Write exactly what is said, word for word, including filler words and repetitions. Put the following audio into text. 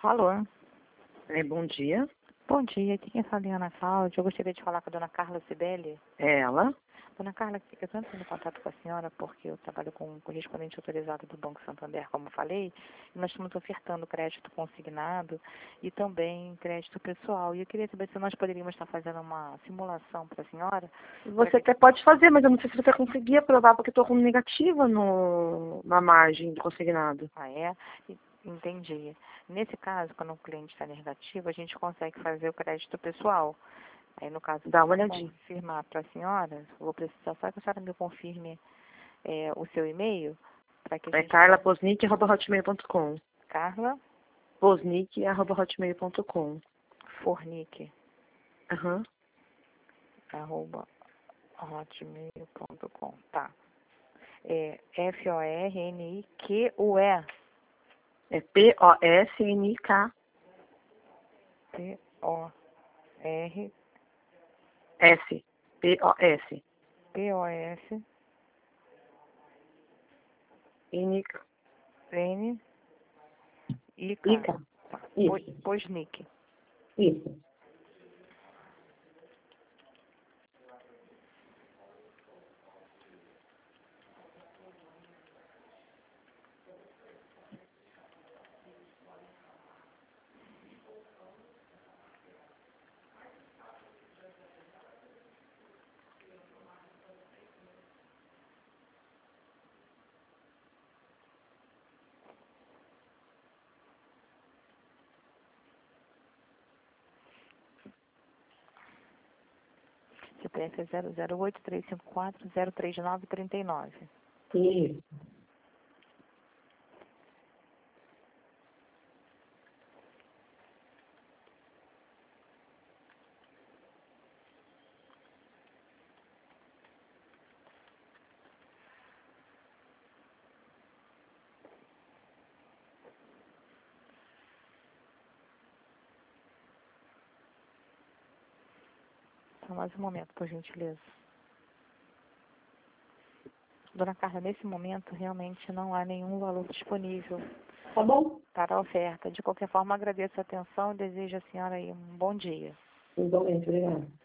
Alô? É, bom dia. Bom dia, aqui quem fala é a Ana Cláudia. Eu gostaria de falar com a dona Carla Cibele. É ela? Dona Carla, eu estou entrando em contato com a senhora porque eu trabalho com um correspondente autorizado do Banco Santander, como eu falei, e nós estamos ofertando crédito consignado e também crédito pessoal. E eu queria saber se nós poderíamos estar fazendo uma simulação para a senhora. Você que... até pode fazer, mas eu não sei se você vai conseguir aprovar, porque estou com negativa no, na margem do consignado. Ah, é? Entendi. Nesse caso, quando o cliente está negativo, a gente consegue fazer o crédito pessoal. Aí, no caso, Dá uma para olhadinha. confirmar para a senhora, eu vou precisar só que a senhora me confirme é, o seu e-mail, para que a É gente... carla posnick arroba hotmail ponto com. Carla posnick arroba hotmail ponto com. Fornic, Aham. arroba hotmail ponto com. Tá. É F O R N I Q U E. É P O S N I K. P O R S. P O S. P O S N K. N I K. I K. Tá. Isso. Posnic. Isso. C P F é zero zero oito três cinco quatro zero três nove três nove. Isso. Só mais um momento, por gentileza. Dona Carla, nesse momento realmente não há nenhum valor disponível Tá bom? para a oferta. De qualquer forma, agradeço a atenção e desejo à senhora aí um bom dia. Igualmente, obrigada.